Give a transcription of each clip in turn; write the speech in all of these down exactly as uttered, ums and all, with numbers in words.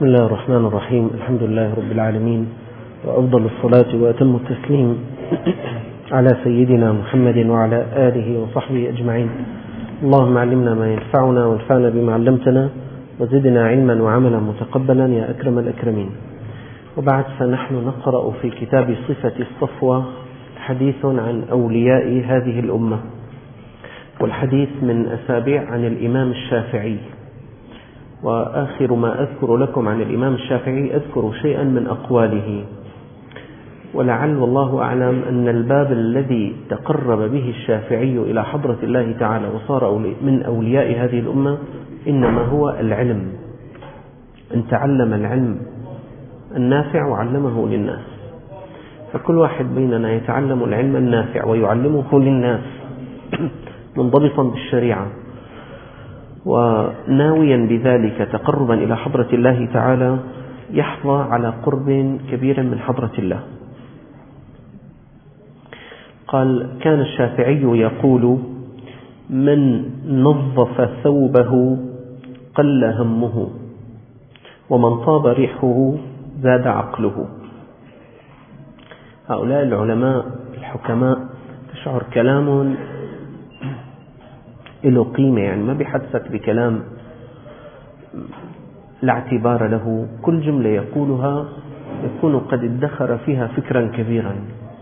بسم الله الرحمن الرحيم. الحمد لله رب العالمين، وأفضل الصلاة وأتم التسليم على سيدنا محمد وعلى آله وصحبه أجمعين. اللهم علمنا ما ينفعنا وانفعنا بما علمتنا وزدنا علما وعملا متقبلا يا أكرم الأكرمين. وبعد، فنحن نقرأ في كتاب صفة الصفوة حديث عن أولياء هذه الأمة، والحديث من أسابيع عن الإمام الشافعي. وآخر ما أذكر لكم عن الإمام الشافعي أذكر شيئا من أقواله، ولعل والله أعلم أن الباب الذي تقرب به الشافعي إلى حضرة الله تعالى وصار من أولياء هذه الأمة إنما هو العلم، أن تعلم العلم النافع وعلمه للناس. فكل واحد بيننا يتعلم العلم النافع ويعلمه للناس منضبطا بالشريعة وناويا بذلك تقربا إلى حضرة الله تعالى، يحظى على قرب كبير من حضرة الله. قال: كان الشافعي يقول: من نظف ثوبه قل همه، ومن طاب ريحه زاد عقله. هؤلاء العلماء الحكماء تشعر كلام له قيمة، يعني ما بيحدثك بكلام لا اعتبار له، كل جملة يقولها يكون قد ادخر فيها فكرا كبيرا.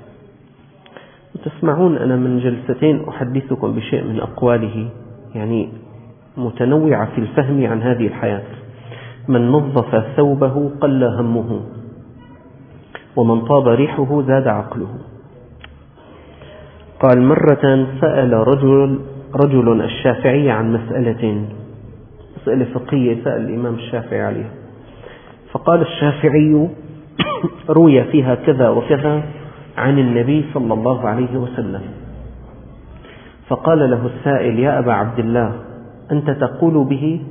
وتسمعون أنا من جلستين أحدثكم بشيء من أقواله، يعني متنوعة في الفهم عن هذه الحياة. من نظف ثوبه قل همه، ومن طاب ريحه زاد عقله. قال: مرة سأل رجل رجل الشافعي عن مسألة مسألة فقهية، سأل الإمام الشافعي عليها، فقال الشافعي: روي فيها كذا وكذا عن النبي صلى الله عليه وسلم. فقال له السائل: يا أبا عبد الله، أنت تقول به؟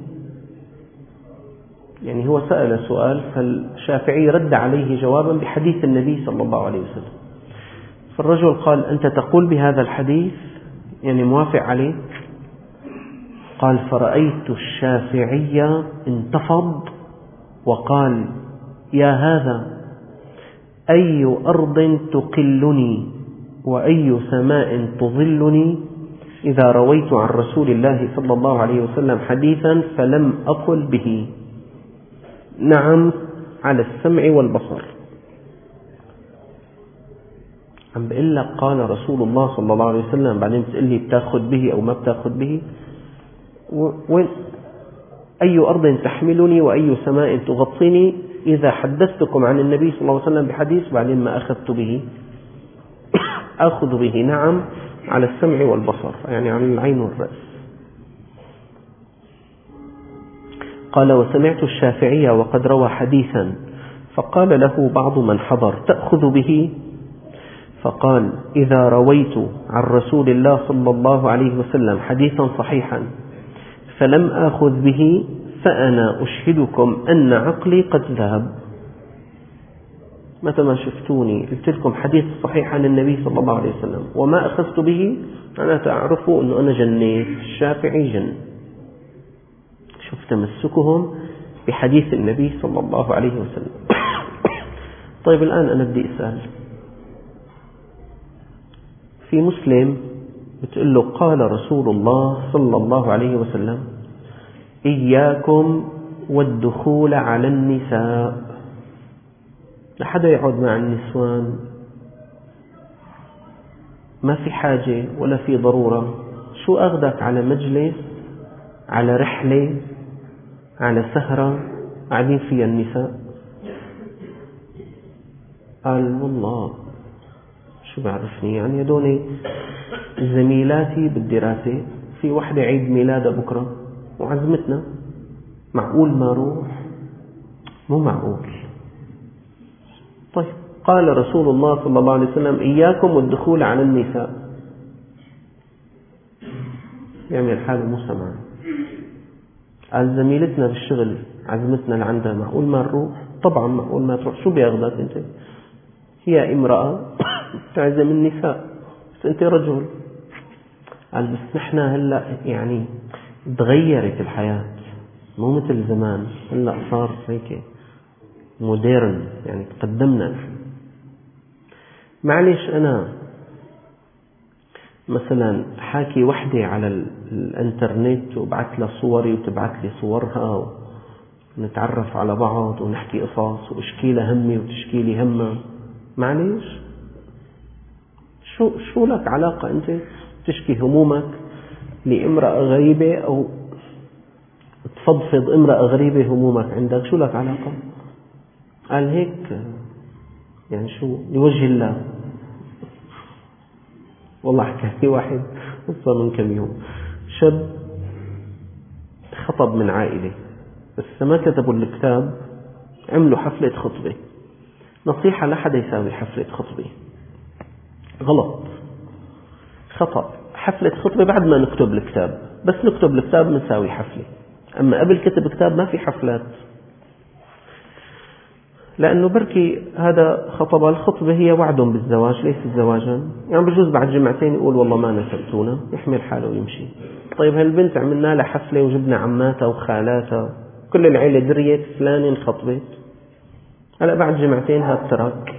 يعني هو سأل سؤال، فالشافعي رد عليه جوابا بحديث النبي صلى الله عليه وسلم. فالرجل قال: أنت تقول بهذا الحديث، يعني موافق عليه؟ قال: فرأيت الشافعي انتفض وقال: يا هذا، أي أرض تقلني وأي سماء تظلني إذا رويت عن رسول الله صلى الله عليه وسلم حديثا فلم أقل به؟ نعم، على السمع والبصر. عم بقول لك قال رسول الله صلى الله عليه وسلم، بعدين بتقول لي بتاخذ به أو ما بتاخذ به؟ وين؟ أي أرض تحملني وأي سماء تغطيني إذا حدثتكم عن النبي صلى الله عليه وسلم بحديث بعدين ما أخذت به؟ أخذ به، نعم، على السمع والبصر، يعني على العين والرأس. قال: وسمعت الشافعي وقد روى حديثا، فقال له بعض من حضر: تأخذ به؟ فقال: إذا رويت عن رسول الله صلى الله عليه وسلم حديثا صحيحا فلم آخذ به فأنا أشهدكم أن عقلي قد ذهب. متى ما شفتوني قلت لكم حديث صحيح عن النبي صلى الله عليه وسلم وما أخذت به، أنا تعرفوا أنه أنا جنيت. الشافعي جن. شوف تمسكهم بحديث النبي صلى الله عليه وسلم. طيب الآن أنا بدي أسأل، في مسلم بتقول له: قال رسول الله صلى الله عليه وسلم: إياكم والدخول على النساء. لحدا يقعد مع النسوان، ما في حاجة ولا في ضرورة. شو أخذك على مجلس، على رحلة، على سهرة قاعدين فيها النساء؟ قال: والله شو بعرفني، يعني هدول زميلاتي بالدراسة، في وحدة عيد ميلادها بكرة وعزمتنا، معقول ما روح؟ مو معقول. طيب، قال رسول الله صلى الله عليه وسلم: إياكم والدخول على النساء. يعمل حاله مو سمعان. قال: زميلتنا بالشغل عزمتنا لعندها، معقول ما نروح؟ طبعا معقول ما تروح. شو بياخذك انت؟ هي امرأة تعزم النساء، بس انت رجل. قال: بس نحن هلأ يعني تغيرت الحياة، مو مثل زمان، هلأ صار هيك مودرن، يعني تقدمنا. معلش أنا مثلا حاكي وحدة على الانترنت وبعت لها صوري وتبعت لي صورها ونتعرف على بعض ونحكي قصص واشكي لها همي وتشكي لي همها، معلش شو شو لك علاقة أنت تشكي همومك لامرأة غريبة أو تفضفض امرأة غريبة همومك عندك؟ شو لك علاقة؟ قال هيك يعني شو لوجه الله. والله حكى واحد قصة من كم يوم، شاب خطب من عائلة بس ما كتبوا الكتاب، عملوا حفلة خطبة. نصيحة لا حدا يساوي حفلة خطبة، غلط، خطأ. حفلة خطبة بعد ما نكتب الكتاب، بس نكتب الكتاب نساوي حفلة، أما قبل كتب كتاب ما في حفلات، لأنه بركي هذا خطب. الخطبة هي وعد بالزواج ليس زواجا، يعني بجوز بعد جمعتين يقول والله ما نسبتونا، يحمل حاله ويمشي. طيب هالبنت عملنا لها حفلة وجبنا عماتها وخالاتها، كل العيلة دريت فلان انخطبت، هلا بعد جمعتين هاد ترك،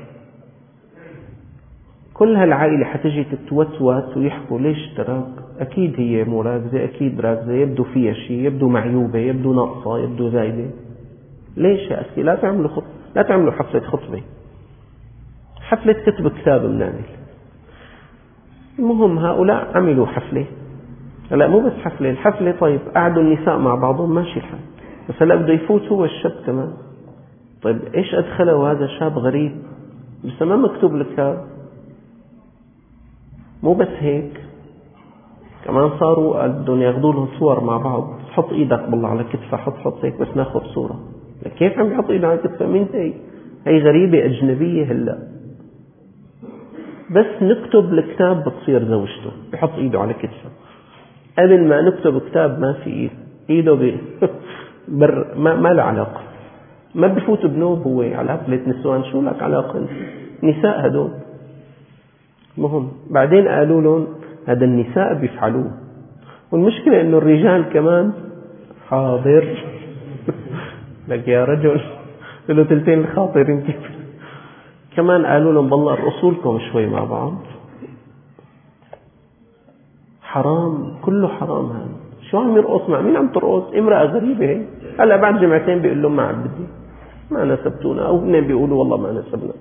كل هالعائلة حتجي تتوتوت ويحكوا ليش ترك؟ أكيد هي مو راكزة، أكيد راكزة، يبدو فيها شيء، يبدو معيوبة، يبدو ناقصة، يبدو زايدة. ليش يا أخي لا تعملوا خطبة، لا تعملوا حفلة خطبة، حفلة كتب كتاب بنعمل. المهم هؤلاء عملوا حفلة، لا مو بس حفلة، الحفلة طيب قعدوا النساء مع بعضهم ماشي الحال، بس هلا بده يفوت هو الشاب كمان. طيب ايش ادخله هذا شاب غريب بس ما مكتوب الكتاب؟ مو بس هيك، كمان صاروا بدهم ياخذوا لهم صور مع بعض، حط ايدك بالله على كتفه، حط حط هيك بس ناخذ صورة. كيف عم يحط ايده على كتفه؟ مين هي؟ هي غريبة أجنبية. هلا بس نكتب الكتاب بتصير زوجته، بحط ايده على كتفه. قبل ما نكتب كتاب ما في ايد، ايده ب... بر... ما, ما له علاقة، ما بفوت بنوب هو على حفلة نسوان، شو لك علاقة انت؟ نساء هدول. مهم بعدين قالوا لهم هذا النساء بيفعلوه، والمشكلة انه الرجال كمان حاضر لك يا رجل له تلتين الخاطرين كيف. كمان قالوا لهم والله رؤوسكم شوي مع بعض، حرام، كله حرام. هذا شو عم يرقص؟ مع مين عم ترقص؟ امرأة غريبة هي. هلا بعد جمعتين بيقول لهم ما عم بدي، ما نسبتونا، او هن بيقولوا والله ما نسبنا.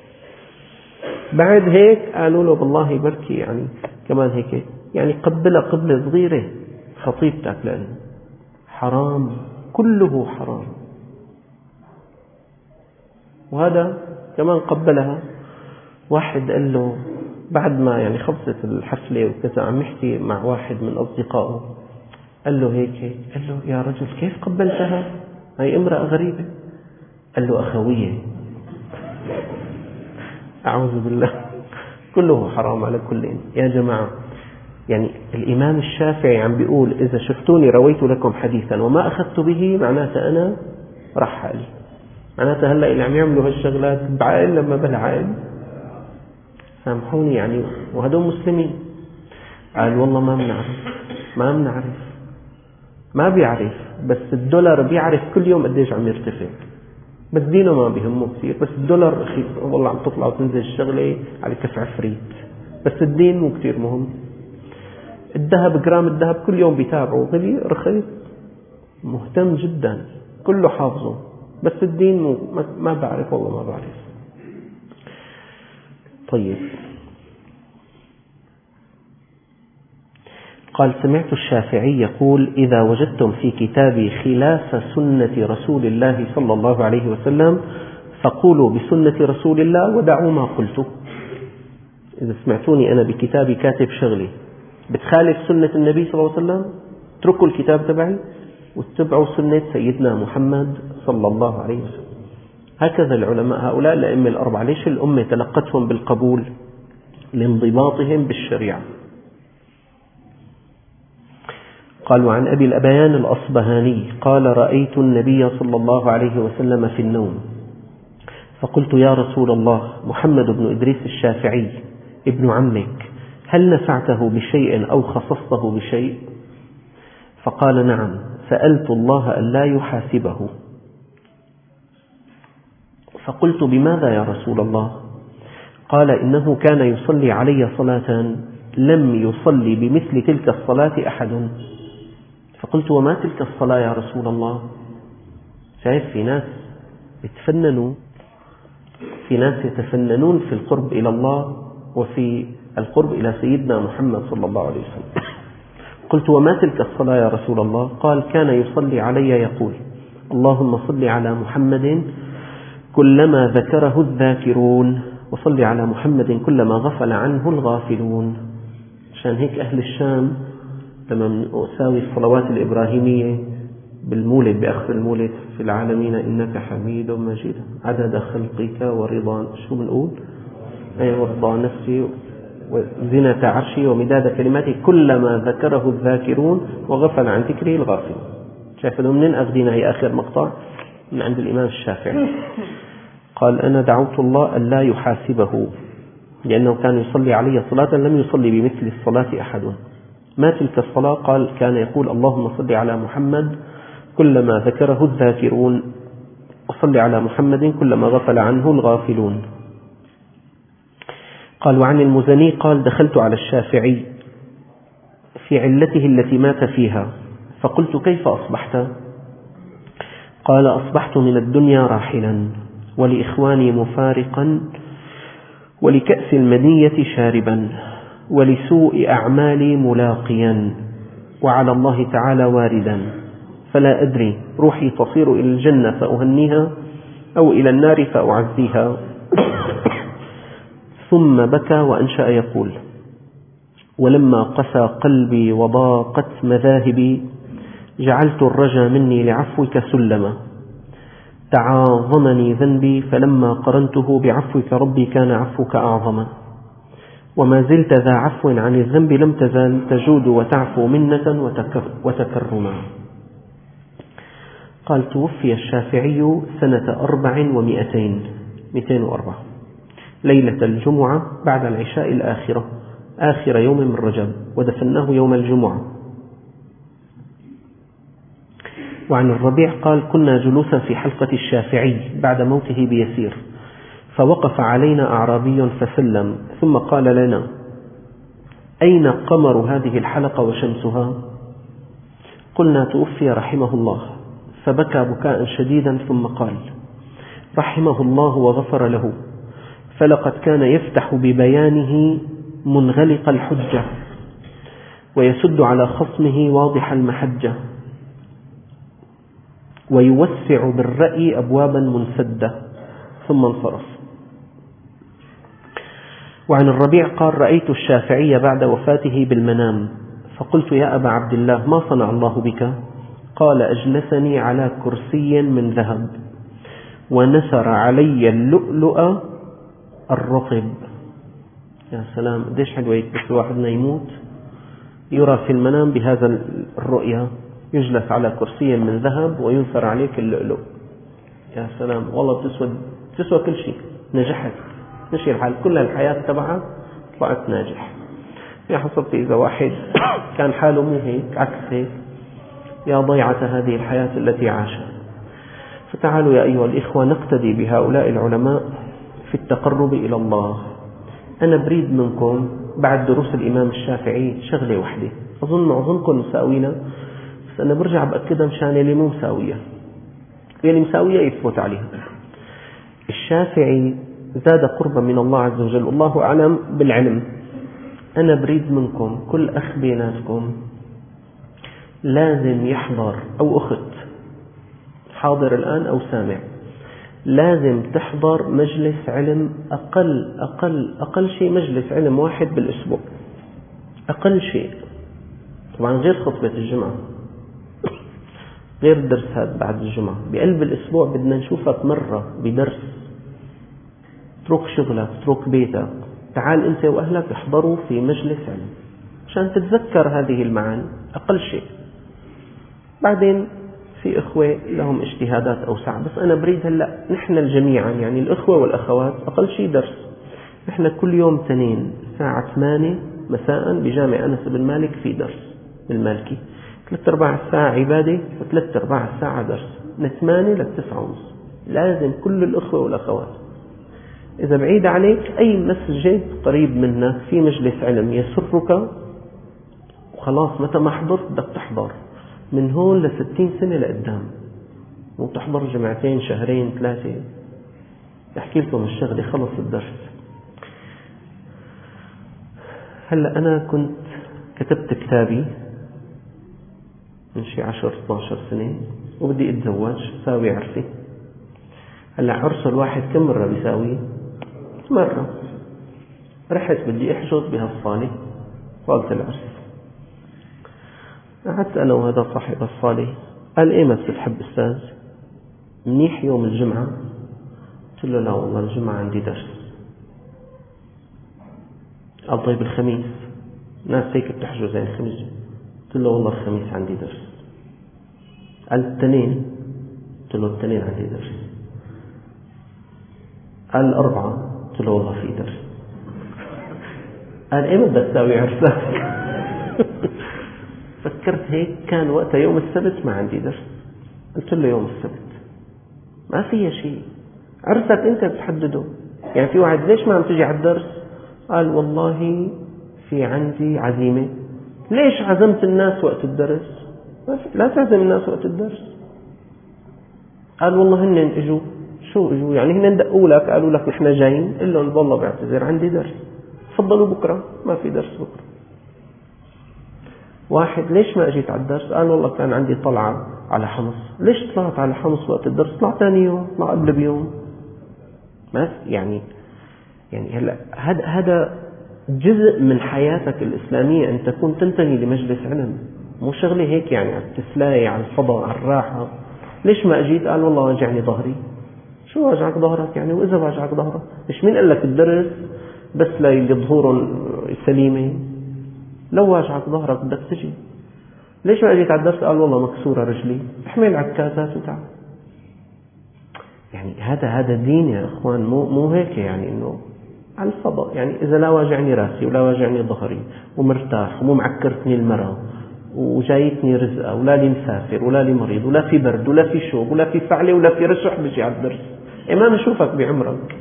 بعد هيك قالوا له والله بركي يعني كمان هيك يعني قبلها قبلة صغيرة خطيبتك، لأنه حرام، كله حرام. وهذا كمان قبلها. واحد قال له بعد ما يعني خلصت الحفلة وكذا عم يحكي مع واحد من أصدقائه، قال له هيك هيك، قال له يا رجل كيف قبلتها؟ هاي امرأة غريبة. قال له أخوية. أعوذ بالله، كله حرام على كل. يا جماعة يعني الإمام الشافعي عم بيقول إذا شفتوني رويت لكم حديثا وما أخذت به معناته أنا رحل، معناته هلأ اللي عم يعملوا هالشغلات بعقل لما بلا عقل، سامحوني يعني، وهدول مسلمين. قال والله ما بنعرف، ما بنعرف، ما بيعرف، بس الدولار بيعرف كل يوم قديش عم يرتفع، بس دينه ما بيهمه كثير، بس الدولار رخيص، والله عم تطلع وتنزل الشغلة على كف عفريت، بس الدين مو كثير مهم. الذهب، جرام الذهب كل يوم بيتابعه، غلي رخيص، مهتم جدا، كله حافظه، بس الدين مو ما بعرف، والله ما بعرف. طيب قال سمعت الشافعي يقول إذا وجدتم في كتابي خلاف سنة رسول الله صلى الله عليه وسلم فقولوا بسنة رسول الله ودعوا ما قلته. إذا سمعتوني أنا بكتابي كاتب شغلي بتخالف سنة النبي صلى الله عليه وسلم، اتركوا الكتاب تبعي واتبعوا سنة سيدنا محمد صلى الله عليه وسلم. هكذا العلماء، هؤلاء الأئمة الأربعة. ليش الأمة تلقتهم بالقبول؟ لانضباطهم بالشريعة. قال وعن أبي الأبيان الأصبهاني قال رأيت النبي صلى الله عليه وسلم في النوم فقلت يا رسول الله محمد بن إدريس الشافعي ابن عمك هل نفعته بشيء أو خصصته بشيء؟ فقال نعم، سألت الله أن لا يحاسبه. فقلت بماذا يا رسول الله؟ قال إنه كان يصلي علي صلاة لم يصلي بمثل تلك الصلاة أحد. فقلت وما تلك الصلاة يا رسول الله؟ شايف في ناس يتفننوا، في ناس يتفننون في القرب إلى الله وفي القرب إلى سيدنا محمد صلى الله عليه وسلم. قلت وما تلك الصلاة يا رسول الله؟ قال كان يصلي علي يقول اللهم صل على محمد كلما ذكره الذاكرون وصل على محمد كلما غفل عنه الغافلون. عشان هيك أهل الشام لما أساوي الصلوات الإبراهيمية بالمولد بأخر المولد في العالمين إنك حميد مجيد عدد خلقك ورضا شو بنقول؟ أي ورضا نفسي وزنة عرشي ومداد كلماتي كلما ذكره الذاكرون وغفل عن ذكره الغافل. شايف انه منين أخذنا هي آخر مقطع من عند الإمام الشافعي. قال أنا دعوت الله أن لا يحاسبه لأنه كان يصلي علي صلاة لم يصلي بمثل الصلاة أحد. ما تلك الصلاة؟ قال كان يقول اللهم صل على محمد كلما ذكره الذاكرون وصل على محمد كلما غفل عنه الغافلون. قال وعن المزني قال دخلت على الشافعي في علته التي مات فيها فقلت كيف أصبحت؟ قال أصبحت من الدنيا راحلا ولإخواني مفارقا ولكأس المنية شاربا ولسوء أعمالي ملاقيا وعلى الله تعالى واردا فلا أدري روحي تصير إلى الجنة فأهنيها أو إلى النار فأعزيها. ثم بكى وأنشأ يقول ولما قسى قلبي وضاقت مذاهبي جعلت الرجا مني لعفوك سلما تعاظمني ذنبي فلما قرنته بعفوك ربي كان عفوك أعظما وما زلت ذا عفو عن الذنب لم تزال تجود وتعفو منة وتكرما. قال توفي الشافعي سنة أربع ومئتين مئتين وأربعة ليلة الجمعة بعد العشاء الآخرة آخر يوم من رجب ودفناه يوم الجمعة. وعن الربيع قال كنا جلوسا في حلقة الشافعي بعد موته بيسير فوقف علينا أعرابي فسلم ثم قال لنا أين قمر هذه الحلقة وشمسها؟ قلنا توفي رحمه الله فبكى بكاء شديدا ثم قال رحمه الله وغفر له فلقد كان يفتح ببيانه منغلق الحجة ويسد على خصمه واضح المحجة ويوسع بالرأي أبوابا منسدة ثم انصرف. وعن الربيع قال رأيت الشافعي بعد وفاته بالمنام فقلت يا أبا عبد الله ما صنع الله بك؟ قال أجلسني على كرسي من ذهب ونثر علي اللؤلؤ الرطب. يا سلام قديش حلوة بس واحدنا يموت يرى في المنام بهذا الرؤيا يجلس على كرسي من ذهب وينثر عليك اللؤلؤ. يا سلام والله بتسوى تسوى كل شيء. نجحت مشي الحال كل الحياة تبعها طلعت ناجح. يا حسبت إذا واحد كان حاله مو هيك عكس هيك يا ضيعة هذه الحياة التي عاشها. فتعالوا يا أيها الإخوة نقتدي بهؤلاء العلماء في التقرب إلى الله. أنا بريد منكم بعد دروس الإمام الشافعي شغلة وحدة أظن معظمكم مساوينا بس أنا برجع بأكدها مشان اللي مو مساوية اللي مساوية يثبت عليها. الشافعي زاد قربا من الله عز وجل والله أعلم بالعلم. أنا بريد منكم كل أخ بيناتكم لازم يحضر أو أخت حاضر الآن أو سامع لازم تحضر مجلس علم أقل أقل أقل شيء مجلس علم واحد بالأسبوع أقل شيء. طبعا غير خطبة الجمعة غير الدرس هذا بعد الجمعة بقلب الأسبوع بدنا نشوفك مرة بدرس. اترك شغلك اترك بيتك تعال أنت وأهلك احضروا في مجلس علم عشان تتذكر هذه المعاني أقل شيء. بعدين في إخوة لهم اجتهادات أوسع بس أنا بريد هلأ نحن الجميعا يعني الإخوة والأخوات أقل شيء درس. نحن كل يوم تنين ساعة ثمانية مساء بجامع أنس بن مالك في درس بالمالكي ثلاث أرباع الساعة عبادة وثلاث أرباع الساعة درس من ثمانية للتسعة ونص لازم كل الأخوة والأخوات. إذا بعيد عليك أي مسجد قريب منك في مجلس علم يسرك، وخلاص متى ما حضرت بدك تحضر من هون لستين سنة لقدام، وتحضر جمعتين شهرين ثلاثة. أحكي لكم الشغلة، خلص الدرس. هلأ أنا كنت كتبت كتابي من شي عشر اثني عشر سنة، وبدي أتزوج ساوي عرسي. هلأ عرس الواحد كم مرة بيساوي؟ مرة. رحت بدي أحجز بهالصالة، صالة العرس. قعدت أنا وهذا صاحب الصالة، قال إيه ما بتحب أستاذ؟ منيح يوم الجمعة؟ قلت له لا والله الجمعة عندي درس. قال طيب الخميس؟ ناس هيك بتحجز يعني الخميس. قلت له والله الخميس عندي درس. قال الاثنين؟ قلت له الاثنين عندي درس. قال الأربعة؟ قلت له والله في درس. قال ايه بدك تساوي عرسك؟ فكرت هيك، كان وقتها يوم السبت ما عندي درس. قلت له يوم السبت ما فيها شيء، عرسك انت بتحدده. يعني في واحد ليش ما عم تجي على الدرس؟ قال والله في عندي عزيمة. ليش عزمت الناس وقت الدرس؟ لا تعزم الناس وقت الدرس. قال والله هن اجوا. شو اجوا يعني؟ هن دقوا لك قالوا لك نحن جايين؟ قل لهم والله بعتذر عندي درس، تفضلوا بكرة، ما في درس بكرة. واحد ليش ما اجيت على الدرس؟ قال والله كان عندي طلعة على حمص. ليش طلعت على حمص وقت الدرس؟ طلع ثاني يوم، طلع قبل بيوم. ما يعني يعني هلا هذا هذا جزء من حياتك الإسلامية، أن تكون تنتمي لمجلس علم، مو شغلة هيك يعني على التسلاية، على الفضاء، على الراحة. ليش ما أجيت؟ قال والله واجعني ظهري. شو واجعك ظهرك يعني؟ وإذا واجعك ظهرك مش مين قال لك الدرس بس للي ظهورهم سليمة؟ لو واجعك ظهرك بدك تجي. ليش ما أجيت على الدرس؟ قال والله مكسورة رجلي. احمل عكازات وتعال. يعني هذا هذا دين يا إخوان، مو مو هيك يعني إنه على الفضاء. يعني إذا لا واجعني راسي ولا واجعني ظهري ومرتاح ومو معكرتني المرأة وجايتني رزقة ولا لي مسافر ولا لي مريض ولا في برد ولا في شوب ولا في فعلة ولا في رشح، بيجي على الدرس إيه ما نشوفك بعمرك.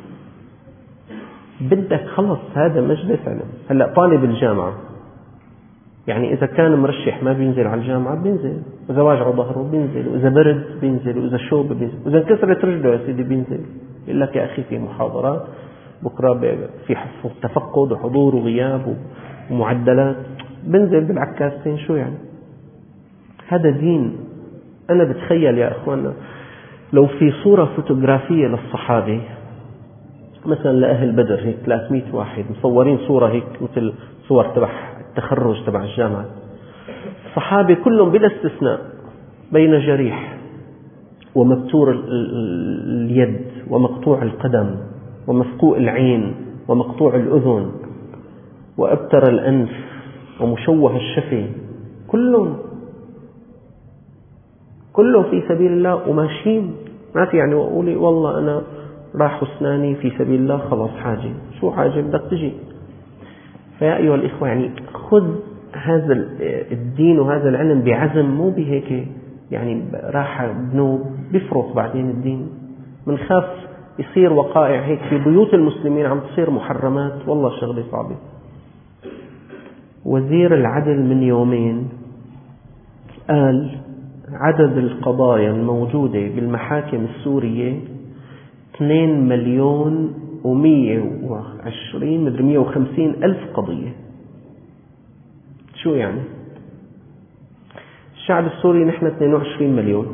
بدك خلص هذا مجلس علم. هلأ طالب الجامعة يعني إذا كان مرشح ما بينزل على الجامعة بينزل، وإذا واجعه ظهره بينزل، وإذا برد بينزل، وإذا شوب بينزل، وإذا انكسرت رجله يا سيدي بينزل. يقول لك يا أخي في محاضرات بكرة في تفقد وحضور وغياب ومعدلات، بنزل بالعكاستين. شو يعني؟ هذا دين. أنا بتخيل يا أخوانا لو في صورة فوتوغرافية للصحابة مثلا لأهل بدر، هيك ثلاثمئة واحد مصورين صورة هيك مثل صور تبع التخرج تبع الجامعة، الصحابة كلهم بلا استثناء بين جريح ومبتور اليد ومقطوع القدم ومفقوء العين ومقطوع الأذن وأبتر الأنف ومشوه الشفة، كلهم كلهم في سبيل الله وماشيين. ما في يعني وأقولي والله أنا راح أسناني في سبيل الله خلاص حاجة. شو حاجة؟ بدك تجي. فيا أيها الإخوة يعني خذ هذا الدين وهذا العلم بعزم، مو بهيك يعني راحة بنوب بيفرط. بعدين الدين منخاف يصير وقائع هيك في بيوت المسلمين عم تصير محرمات، والله شغلة صعبة. وزير العدل من يومين قال عدد القضايا الموجودة بالمحاكم السورية اثنين مليون ومية وعشرين مدري مية وخمسين ألف قضية. شو يعني؟ الشعب السوري نحن اثنين وعشرين مليون،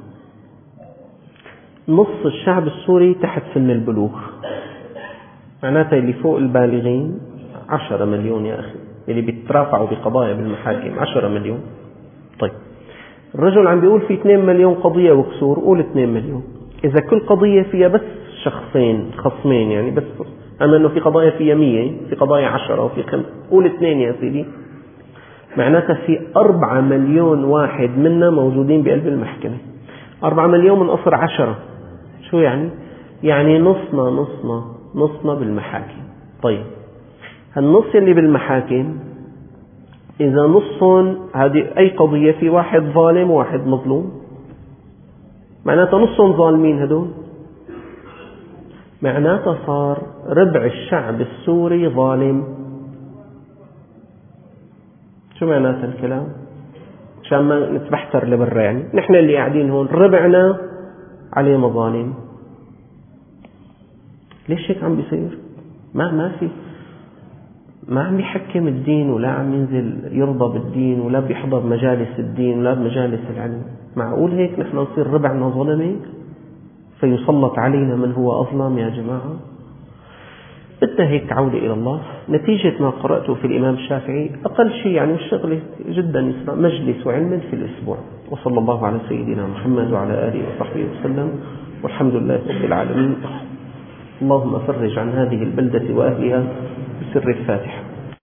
نص الشعب السوري تحت سن البلوغ، معناتها اللي فوق البالغين عشرة مليون يا أخي، اللي بيترافعوا بقضايا بالمحاكم عشرة مليون. طيب الرجل عم بيقول في اثنين مليون قضية وكسور، قول اثنين مليون. إذا كل قضية فيها بس شخصين خصمين يعني بس، أما أنه في قضايا فيها مية، في قضايا عشرة وفي خمسة، قول اثنين يا سيدي، معناتها في أربعة مليون واحد منا موجودين بقلب المحكمة. أربعة مليون من أصل عشرة، شو يعني؟ يعني نصنا نصنا نصنا بالمحاكم. طيب هالنص اللي بالمحاكم إذا نصهم هذه أي قضية في واحد ظالم وواحد مظلوم، معناتها نصهم ظالمين هدول، معناتها صار ربع الشعب السوري ظالم. شو معناتها الكلام؟ عشان ما نتبحتر لبرا، يعني نحن اللي قاعدين هون ربعنا عليه مظالم. ليش هيك عم بيصير؟ ما ما في ما عم يحكم الدين، ولا عم ينزل يرضى بالدين، ولا بيحضر مجالس الدين، ولا بمجالس العلم. معقول هيك نحن نصير ربعنا ظلمة فيسلط علينا من هو أظلم؟ يا جماعة بدنا هيك عودة إلى الله. نتيجة ما قرأته في الإمام الشافعي أقل شيء يعني الشغلة جدا يسمع مجلس علم في الأسبوع. وصلى الله على سيدنا محمد وعلى آله وصحبه وسلم، والحمد لله رب العالمين. اللهم فرج عن هذه البلدة وأهلها بسر الفاتحة.